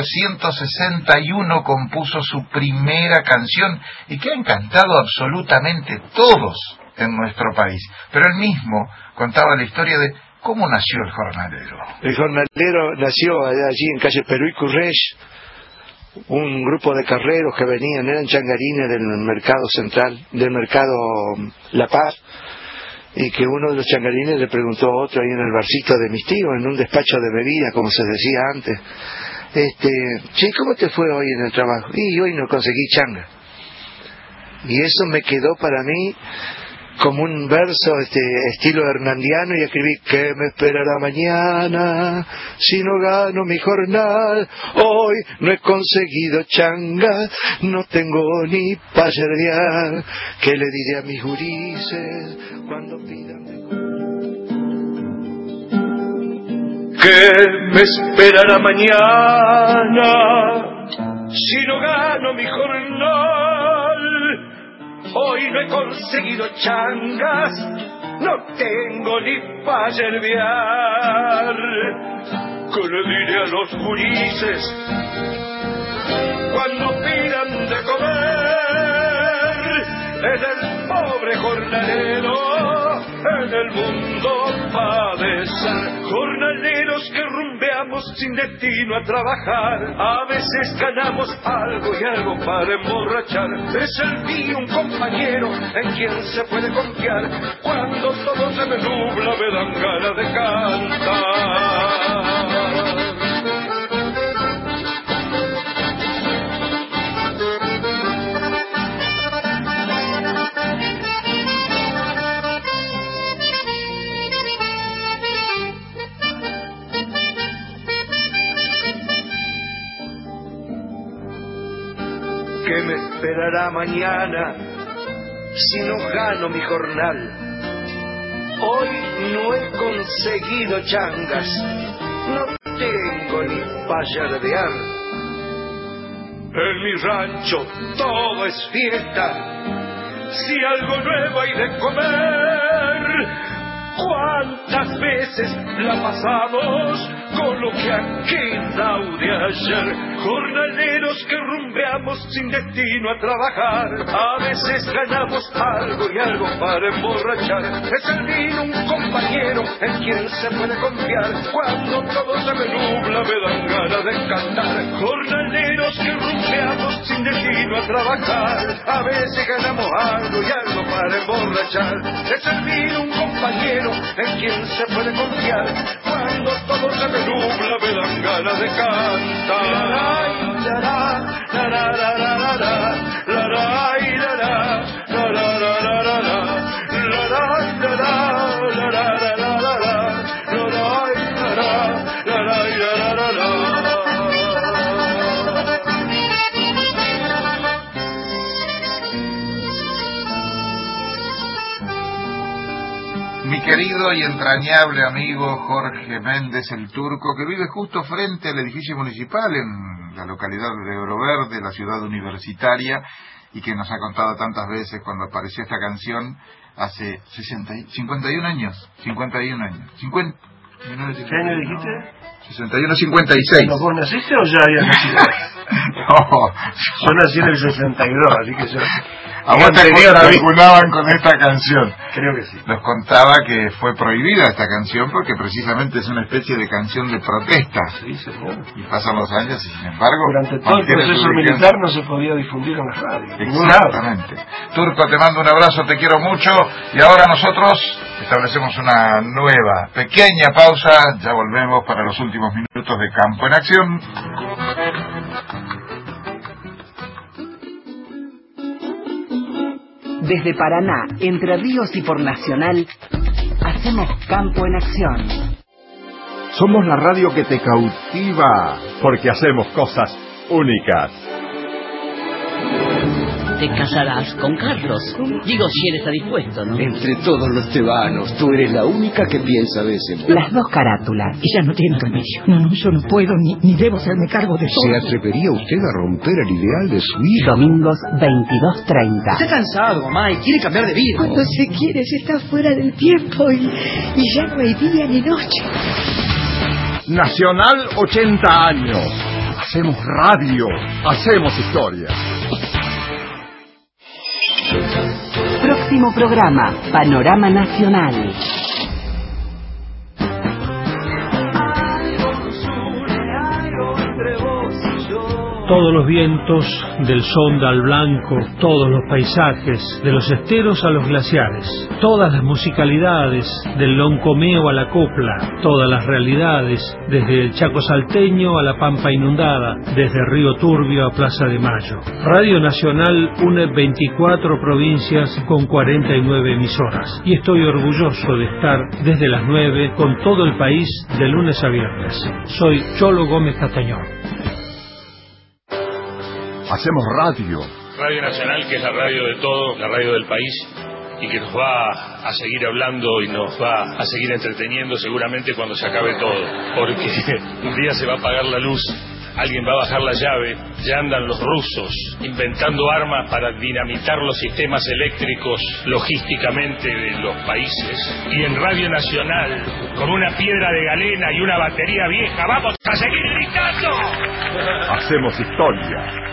1961 compuso su primera canción y que ha encantado absolutamente todos en nuestro país. Pero él mismo contaba la historia de cómo nació el jornalero. El jornalero nació allí en calle Perú y Currech, un grupo de carreros que venían, eran changarines del mercado central, del mercado La Paz, y que uno de los changarines le preguntó a otro ahí en el barcito de mis tíos, en un despacho de bebida, como se decía antes, che, ¿cómo te fue hoy en el trabajo? Y hoy no conseguí changa. Y eso me quedó para mí como un verso estilo hernandiano, y escribí: ¿qué me esperará mañana si no gano mi jornal? Hoy no he conseguido changa, no tengo ni pa' yerbear. ¿Qué le diré a mis gurises cuando pidan de comer? ¿Qué me esperará mañana si no gano mi jornal? Hoy no he conseguido changas, no tengo ni pa' yerbear. ¿Qué le diré a los gurises cuando pidan de comer? Es el pobre jornalero en el mundo padecer. Jornaleros que rumbeamos sin destino a trabajar, a veces ganamos algo y algo para emborrachar. Es el día un compañero en quien se puede confiar. Cuando todo se me nubla me dan ganas de cantar. ¿Qué me esperará mañana si no gano mi jornal? Hoy no he conseguido changas, no tengo ni pa' yerbear. En mi rancho todo es fiesta, si algo nuevo hay de comer. ¿Cuántas veces la pasamos con lo que ha quedado de ayer? Jornaleros que rumbeamos sin destino a trabajar, a veces ganamos algo y algo para emborrachar. Es el vino un compañero en quien se puede confiar. Cuando todo se me nubla me dan ganas de cantar. Jornaleros que rumbeamos sin destino a trabajar, a veces ganamos algo y algo para emborrachar. Es el vino un compañero en quien se puede confiar. Cuando todo se me nubla me dan ganas de cantar. Mi querido y entrañable amigo Jorge Méndez el Turco, que vive justo frente al edificio municipal en la localidad de Oro Verde, la ciudad universitaria, y que nos ha contado tantas veces cuando apareció esta canción hace 51 años. 51 años. ¿Qué año dijiste? 61, 56. ¿No vos naciste o ya habías nacido? No. Yo nací en el 62, así que yo... ¿A vos te vacunaban con esta canción? Creo que sí. Nos contaba que fue prohibida esta canción porque precisamente es una especie de canción de protesta. Sí, señor. Y pasan los años y sin embargo... Durante todo el proceso militar no se podía difundir en la radio. Exactamente. Turco, te mando un abrazo, te quiero mucho. Y ahora nosotros establecemos una nueva pequeña pausa. Ya volvemos para los últimos minutos de Campo en Acción. Desde Paraná, Entre Ríos y por Nacional, hacemos Campo en Acción. Somos la radio que te cautiva, porque hacemos cosas únicas. Te casarás con Carlos. Digo, si él está dispuesto, ¿no? Entre todos los tebanos, tú eres la única que piensa de ese modo. Las dos carátulas. Ella no tiene remedio. No, yo no puedo ni debo hacerme cargo de todo. ¿Se atrevería usted a romper el ideal de su hija? Domingos 22:30. Está cansado, mamá, y quiere cambiar de vida. Cuando se quiere, se está fuera del tiempo y ya no hay día ni noche. Nacional 80 años. Hacemos radio, hacemos historia. Próximo programa, Panorama Nacional. Todos los vientos, del Sonda al Blanco, todos los paisajes, de los esteros a los glaciares, todas las musicalidades, del loncomeo a la copla, todas las realidades, desde el Chaco salteño a la Pampa inundada, desde Río Turbio a Plaza de Mayo. Radio Nacional une 24 provincias con 49 emisoras, y estoy orgulloso de estar desde las 9 con todo el país de lunes a viernes. Soy Cholo Gómez Castañón. Hacemos radio. Radio Nacional, que es la radio de todo, la radio del país, y que nos va a seguir hablando y nos va a seguir entreteniendo seguramente cuando se acabe todo, porque un día se va a apagar la luz, alguien va a bajar la llave, ya andan los rusos inventando armas para dinamitar los sistemas eléctricos logísticamente de los países, y en Radio Nacional, con una piedra de galena y una batería vieja, vamos a seguir gritando. Hacemos historia.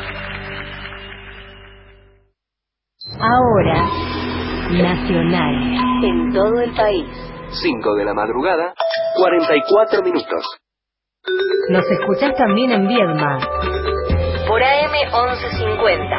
Ahora, Nacional, en todo el país. 5 de la madrugada, 44 minutos. Nos escuchás también en Viedma, por AM 1150.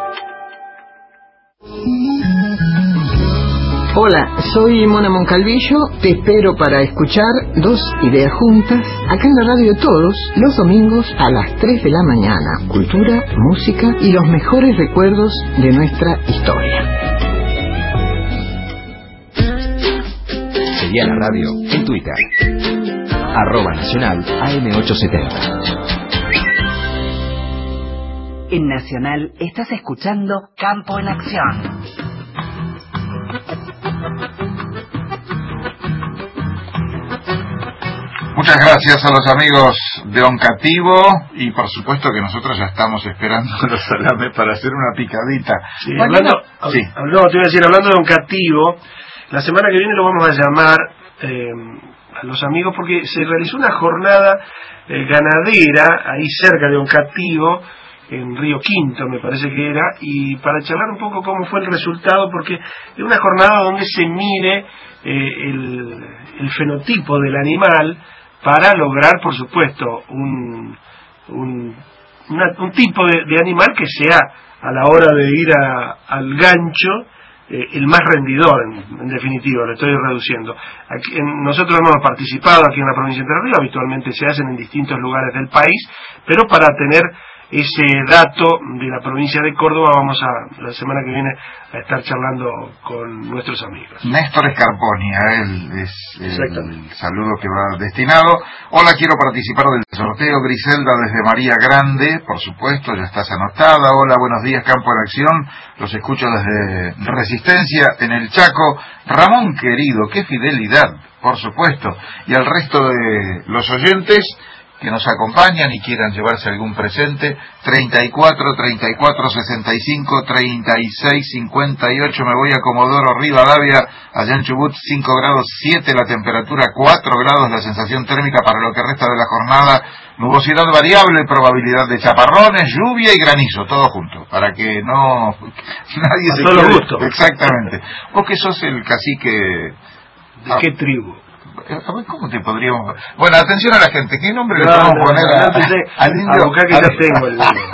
Hola, soy Mona Moncalvillo, te espero para escuchar Dos Ideas Juntas, acá en la radio Todos, los domingos a las 3 de la mañana. Cultura, música y los mejores recuerdos de nuestra historia. Seguí a la radio en Twitter, @Nacional AM870. En Nacional estás escuchando Campo en Acción. Muchas gracias a los amigos de Oncativo, y por supuesto que nosotros ya estamos esperando los salames para hacer una picadita. Sí, hablando de Oncativo, la semana que viene lo vamos a llamar a los amigos porque se realizó una jornada ganadera ahí cerca de Oncativo, en Río Quinto me parece que era, y para charlar un poco cómo fue el resultado, porque es una jornada donde se mire el fenotipo del animal para lograr, por supuesto, un tipo de animal que sea, a la hora de ir al gancho, el más rendidor, en definitiva, lo estoy reduciendo. Nosotros hemos participado aquí en la provincia de Entre Ríos, habitualmente se hacen en distintos lugares del país, pero para tener ese dato de la provincia de Córdoba vamos la semana que viene a estar charlando con nuestros amigos. Néstor Escarponi, a él es el saludo que va destinado. Hola, quiero participar del sorteo. Griselda desde María Grande, por supuesto, ya estás anotada. Hola, buenos días, Campo en Acción, los escucho desde Resistencia en el Chaco. Ramón querido, qué fidelidad, por supuesto, y al resto de los oyentes que nos acompañan y quieran llevarse algún presente, 34 65 36 58. Me voy a Comodoro Rivadavia, allá en Chubut, 5 grados 7 la temperatura, 4 grados la sensación térmica para lo que resta de la jornada. Nubosidad variable, probabilidad de chaparrones, lluvia y granizo, todo junto, para que no nadie se quede. Gusto. Exactamente. Vos que sos el cacique. ¿De qué tribu? ¿Cómo te podríamos...? Bueno, atención a la gente, ¿qué nombre le podemos poner al indio? Que ya tengo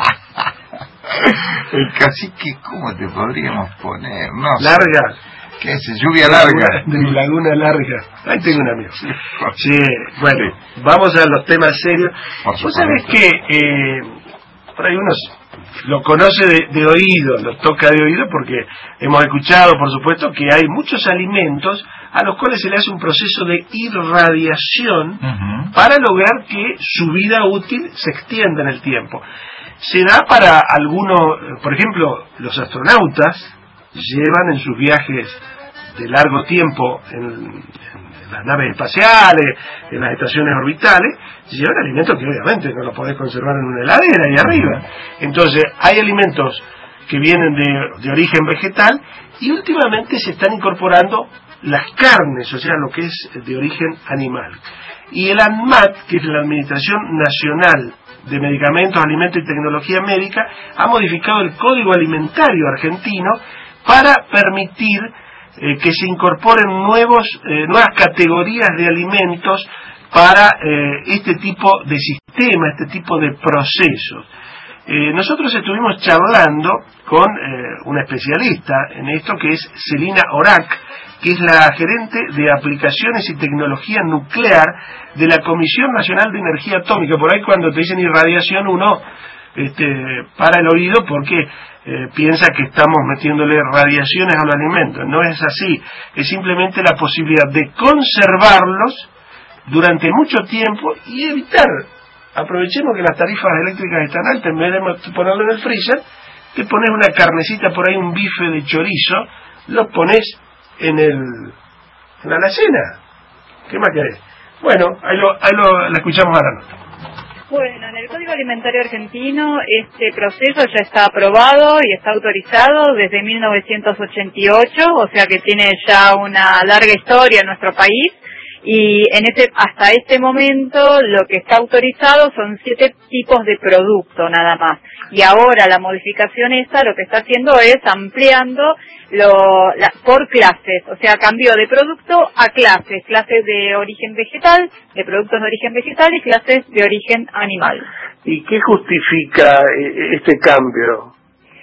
el cacique, ¿cómo te podríamos poner? No sé. Larga. ¿Qué es? Lluvia larga. De Laguna Larga. Ahí tengo un amigo. Sí, bueno, vamos a los temas serios. Vos sabés que por ahí uno lo conoce de oído, lo toca de oído, porque hemos escuchado, por supuesto, que hay muchos alimentos a los cuales se le hace un proceso de irradiación para lograr que su vida útil se extienda en el tiempo. Se da para algunos, por ejemplo, los astronautas llevan en sus viajes de largo tiempo en las naves espaciales, en las estaciones orbitales, llevan alimentos que obviamente no los podés conservar en una heladera ahí arriba. Entonces hay alimentos que vienen de origen vegetal, y últimamente se están incorporando las carnes, o sea, lo que es de origen animal. Y el ANMAT, que es la Administración Nacional de Medicamentos, Alimentos y Tecnología Médica, ha modificado el Código Alimentario argentino para permitir que se incorporen nuevas categorías de alimentos para este tipo de sistema, este tipo de procesos. Nosotros estuvimos charlando con una especialista en esto, que es Celina Orac, que es la gerente de Aplicaciones y Tecnología Nuclear de la Comisión Nacional de Energía Atómica. Por ahí cuando te dicen irradiación uno para el oído porque piensa que estamos metiéndole radiaciones a los alimentos. No es así, es simplemente la posibilidad de conservarlos durante mucho tiempo y evitar. Aprovechemos que las tarifas eléctricas están altas, en vez de ponerlo en el freezer, te pones una carnecita por ahí, un bife de chorizo, lo pones en la alacena. ¿Qué más querés? Bueno, ahí la escuchamos a la nota. Bueno, en el Código Alimentario Argentino este proceso ya está aprobado y está autorizado desde 1988, o sea que tiene ya una larga historia en nuestro país, y hasta este momento lo que está autorizado son 7 tipos de producto nada más, y ahora la modificación esta lo que está haciendo es ampliando por clases, o sea, cambio de producto a clases de origen vegetal, de productos de origen vegetal y clases de origen animal. ¿Y qué justifica este cambio?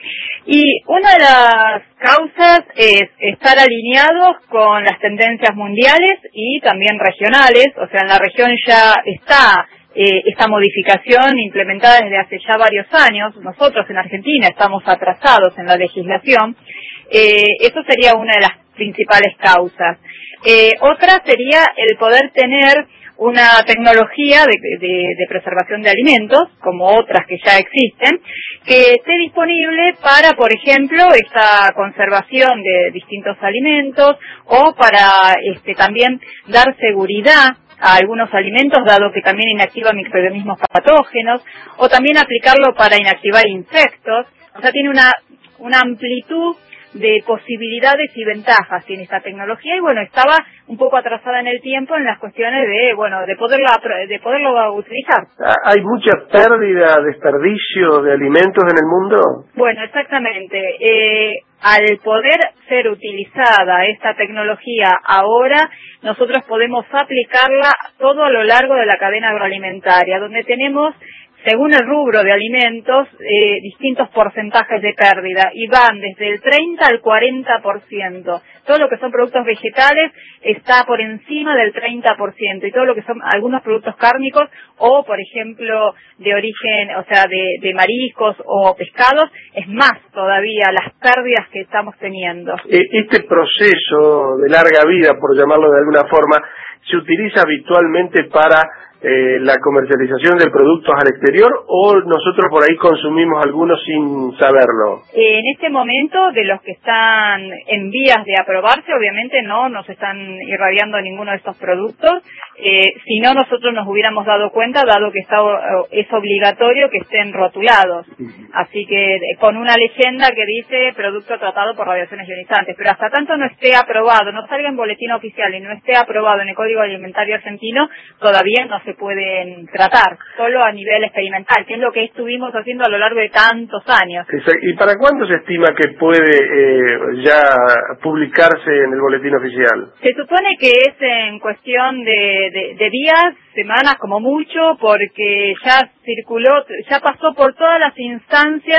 Y una de las causas es estar alineados con las tendencias mundiales y también regionales, o sea, en la región ya está esta modificación implementada desde hace ya varios años. Nosotros en Argentina estamos atrasados en la legislación. Eso sería una de las principales causas. Otra sería el poder tener una tecnología de preservación de alimentos, como otras que ya existen, que esté disponible para, por ejemplo, esta conservación de distintos alimentos, o para también dar seguridad a algunos alimentos, dado que también inactiva microorganismos patógenos, o también aplicarlo para inactivar insectos. O sea, tiene una amplitud de posibilidades y ventajas tiene esta tecnología, y bueno, estaba un poco atrasada en el tiempo en las cuestiones de poderlo utilizar. ¿Hay mucha pérdida, desperdicio de alimentos en el mundo? Bueno, exactamente. Al poder ser utilizada esta tecnología ahora, nosotros podemos aplicarla todo a lo largo de la cadena agroalimentaria, donde tenemos, según el rubro de alimentos, distintos porcentajes de pérdida, y van desde el 30 al 40%. Todo lo que son productos vegetales está por encima del 30%, y todo lo que son algunos productos cárnicos, o por ejemplo de origen, o sea, de mariscos o pescados, es más todavía las pérdidas que estamos teniendo. Este proceso de larga vida, por llamarlo de alguna forma, se utiliza habitualmente para la comercialización de productos al exterior, o nosotros por ahí consumimos algunos sin saberlo? En este momento, de los que están en vías de aprobarse, obviamente no nos están irradiando ninguno de estos productos, si no nosotros nos hubiéramos dado cuenta, dado que es obligatorio que estén rotulados, así que con una leyenda que dice producto tratado por radiaciones ionizantes, pero hasta tanto no esté aprobado, no salga en boletín oficial y no esté aprobado en el Código Alimentario Argentino, todavía no se pueden tratar, solo a nivel experimental, que es lo que estuvimos haciendo a lo largo de tantos años. ¿Y para cuándo se estima que puede ya publicarse en el boletín oficial? Se supone que es en cuestión de días, semanas como mucho, porque ya circuló, ya pasó por todas las instancias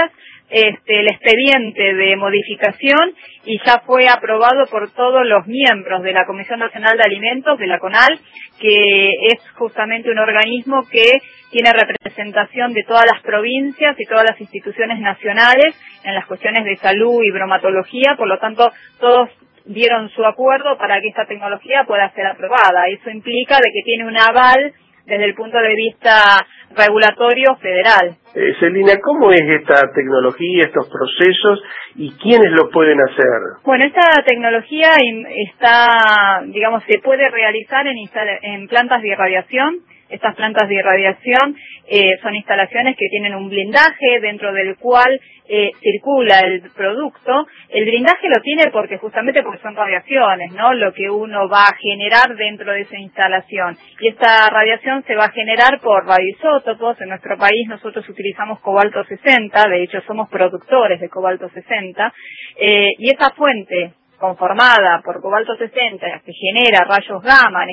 el expediente de modificación y ya fue aprobado por todos los miembros de la Comisión Nacional de Alimentos, de la CONAL, que es justamente un organismo que tiene representación de todas las provincias y todas las instituciones nacionales en las cuestiones de salud y bromatología, por lo tanto todos dieron su acuerdo para que esta tecnología pueda ser aprobada. Eso implica de que tiene un aval desde el punto de vista regulatorio federal. Celina, ¿cómo es esta tecnología, estos procesos y quiénes lo pueden hacer? Bueno, esta tecnología está, digamos, se puede realizar en plantas de irradiación. Estas plantas de irradiación son instalaciones que tienen un blindaje dentro del cual circula el producto. El blindaje lo tiene porque son radiaciones, ¿no? Lo que uno va a generar dentro de esa instalación. Y esta radiación se va a generar por radioisótopos. En nuestro país nosotros utilizamos cobalto 60, de hecho somos productores de cobalto 60, y esa fuente conformada por cobalto 60 que genera rayos gamma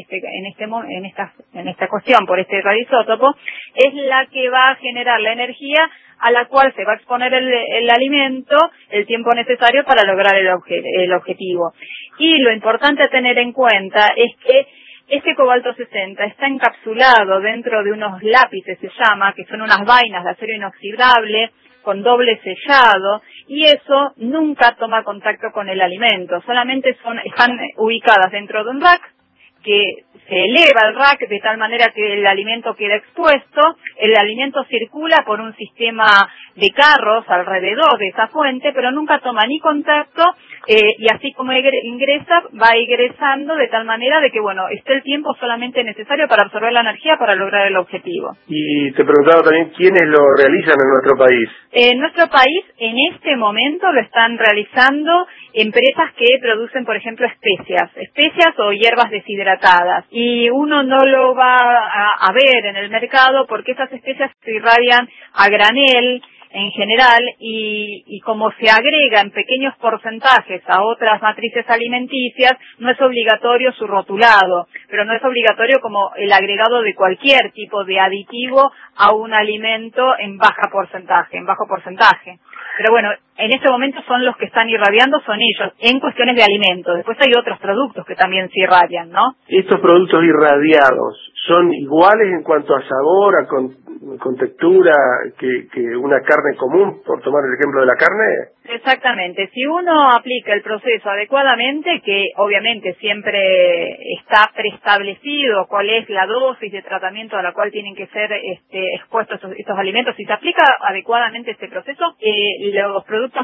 en esta cuestión por este radioisótopo, es la que va a generar la energía a la cual se va a exponer el alimento el tiempo necesario para lograr el objetivo. Y lo importante a tener en cuenta es que este cobalto 60 está encapsulado dentro de unos lápices, se llama, que son unas vainas de acero inoxidable con doble sellado, y eso nunca toma contacto con el alimento, solamente están ubicadas dentro de un rack, que se eleva el rack de tal manera que el alimento queda expuesto, el alimento circula por un sistema de carros alrededor de esa fuente, pero nunca toma ni contacto, y así como ingresa, va ingresando de tal manera de que, esté el tiempo solamente necesario para absorber la energía para lograr el objetivo. Y te preguntaba también quiénes lo realizan en nuestro país. En nuestro país, en este momento, lo están realizando empresas que producen, por ejemplo, especias o hierbas deshidratadas. Y uno no lo va a ver en el mercado porque esas especias se irradian a granel en general y como se agrega en pequeños porcentajes a otras matrices alimenticias, no es obligatorio su rotulado, pero no es obligatorio como el agregado de cualquier tipo de aditivo a un alimento en bajo porcentaje. Pero en este momento son los que están irradiando, son ellos, en cuestiones de alimentos. Después hay otros productos que también se irradian, ¿no? Estos productos irradiados, ¿son iguales en cuanto a sabor, con textura que una carne común, por tomar el ejemplo de la carne? Exactamente. Si uno aplica el proceso adecuadamente, que obviamente siempre está preestablecido cuál es la dosis de tratamiento a la cual tienen que ser expuestos estos alimentos, si se aplica adecuadamente este proceso, los productos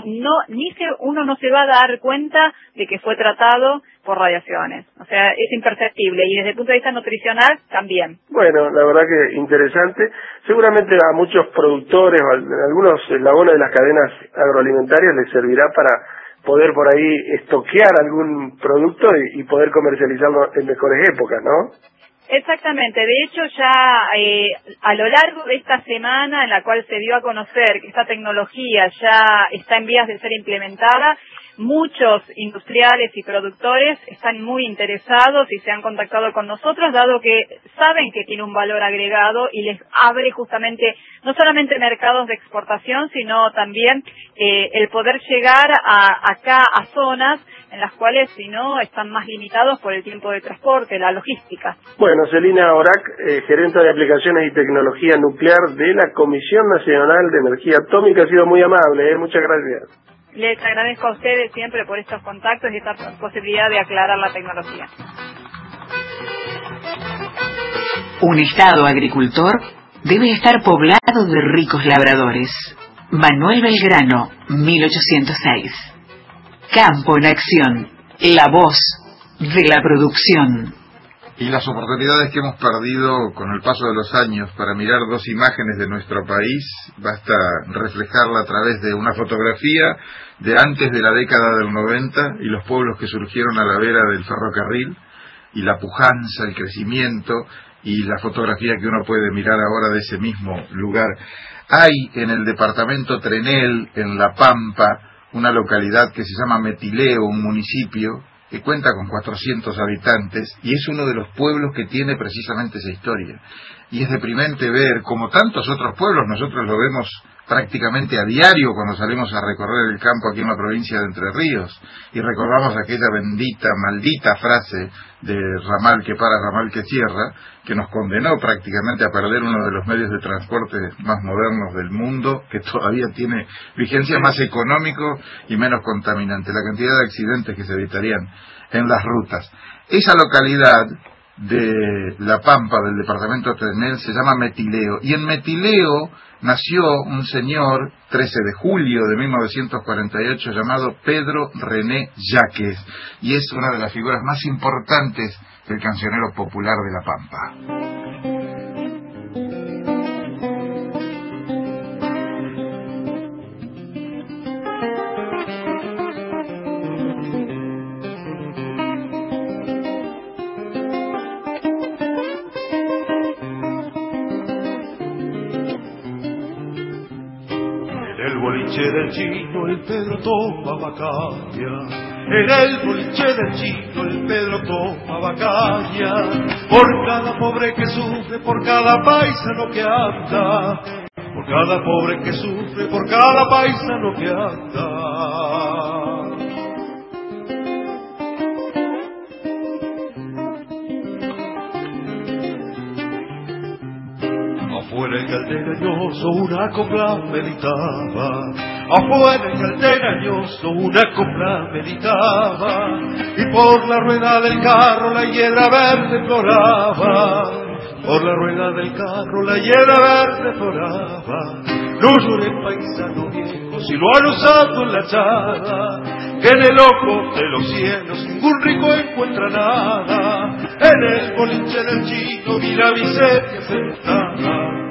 uno no se va a dar cuenta de que fue tratado por radiaciones. O sea, es imperceptible y desde el punto de vista nutricional también. Bueno, la verdad que interesante. Seguramente a muchos productores o a algunos eslabones de las cadenas agroalimentarias les servirá para poder por ahí estoquear algún producto y poder comercializarlo en mejores épocas, ¿no? Exactamente, de hecho ya a lo largo de esta semana en la cual se dio a conocer que esta tecnología ya está en vías de ser implementada, muchos industriales y productores están muy interesados y se han contactado con nosotros, dado que saben que tiene un valor agregado y les abre justamente no solamente mercados de exportación, sino también el poder llegar acá a zonas en las cuales si no están más limitados por el tiempo de transporte, la logística. Bueno, Celina Orac, gerente de aplicaciones y tecnología nuclear de la Comisión Nacional de Energía Atómica, ha sido muy amable, muchas gracias. Les agradezco a ustedes siempre por estos contactos y esta posibilidad de aclarar la tecnología. Un estado agricultor debe estar poblado de ricos labradores. Manuel Belgrano, 1806. Campo en acción, la voz de la producción. Y las oportunidades que hemos perdido con el paso de los años para mirar dos imágenes de nuestro país, basta reflejarla a través de una fotografía de antes de la década del 90 y los pueblos que surgieron a la vera del ferrocarril, y la pujanza, el crecimiento, y la fotografía que uno puede mirar ahora de ese mismo lugar. Hay en el departamento Trenel, en La Pampa, una localidad que se llama Metileo, un municipio que cuenta con 400 habitantes y es uno de los pueblos que tiene precisamente esa historia. Y es deprimente ver, como tantos otros pueblos, nosotros lo vemos prácticamente a diario cuando salimos a recorrer el campo aquí en la provincia de Entre Ríos, y recordamos aquella bendita, maldita frase de ramal que para, ramal que cierra, que nos condenó prácticamente a perder uno de los medios de transporte más modernos del mundo, que todavía tiene vigencia, más económico y menos contaminante, la cantidad de accidentes que se evitarían en las rutas. Esa localidad de La Pampa, del departamento de Trenel, se llama Metileo, y en Metileo nació un señor 13 de julio de 1948 llamado Pedro René Jáquez, y es una de las figuras más importantes del cancionero popular de La Pampa. Del Chino el Pedro tomaba caña, en el boliche del Chino el Pedro tomaba caña, por cada pobre que sufre, por cada paisano que anda, por cada pobre que sufre, por cada paisano que anda. Afuera el caldeñoso una copla meditaba, afuera el caldeñoso una copla meditaba, y por la rueda del carro la hiedra verde floraba, por la rueda del carro la hiedra verde floraba. No llores paisano viejo si lo han usado en la chada, que en el ojo de los cielos ningún rico encuentra nada, en el boliche del Chino vi la miseria sentada.